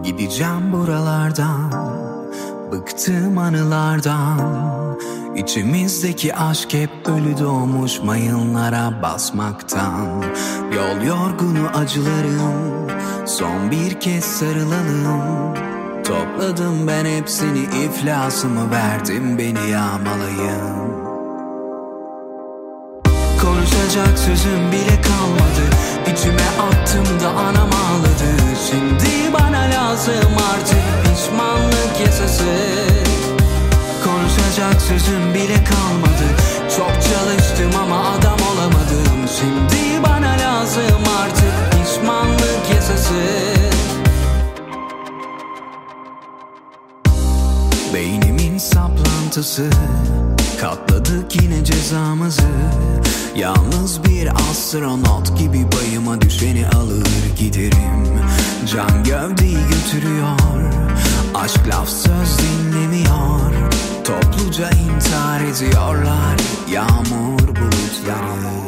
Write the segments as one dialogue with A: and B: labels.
A: Gideceğim buralardan, bıktım anılardan. İçimizdeki aşk hep ölü doğmuş mayınlara basmaktan. Yol yorgunu acılarım, son bir kez sarılalım. Topladım ben hepsini, iflasımı verdim, beni yağmalayın. Konuşacak sözüm bile kalmadı, içime attım da anam ağladı. Şimdi bana lazım artık pişmanlık yasası. Konuşacak sözüm bile kalmadı, çok çalıştım ama adam olamadım. Şimdi bana lazım artık pişmanlık yasası. Beynimin saplantısı, katladık yine cezamızı. Yalnız bir astronot gibi payıma düşeni alır giderim. Can gövdeyi götürüyor, aşk laf söz dinlemiyor. Topluca intihar ediyorlar yağmur bulutları.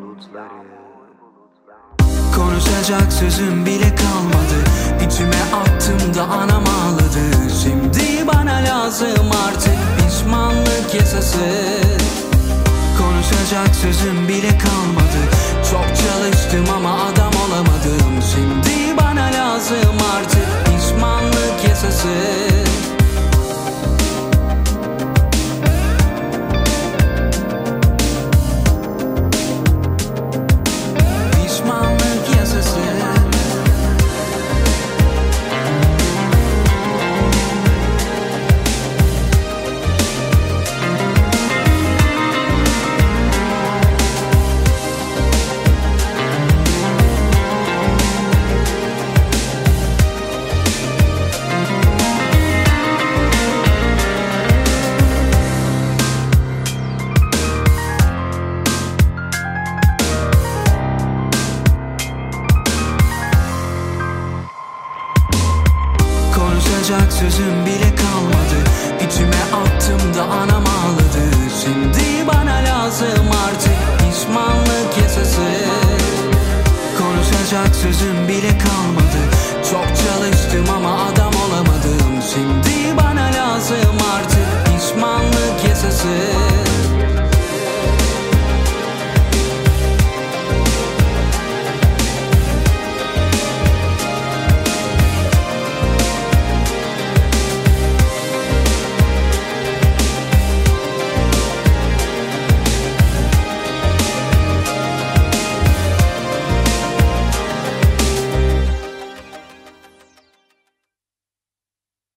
A: Konuşacak sözüm bile kalmadı, içime attım da anam ağladı. Şimdi bana lazım artık pişmanlık yasası. Konuşacak sözüm bile kalmadı, çok çalıştım ama adam olamadım. Şimdi bana lazım artık pişmanlık yasası. Pişmanlık yasası. Konuşacak sözüm bile kalmadı, içime attım da anam ağladı. Şimdi bana lazım artık pişmanlık yasası. Konuşacak sözüm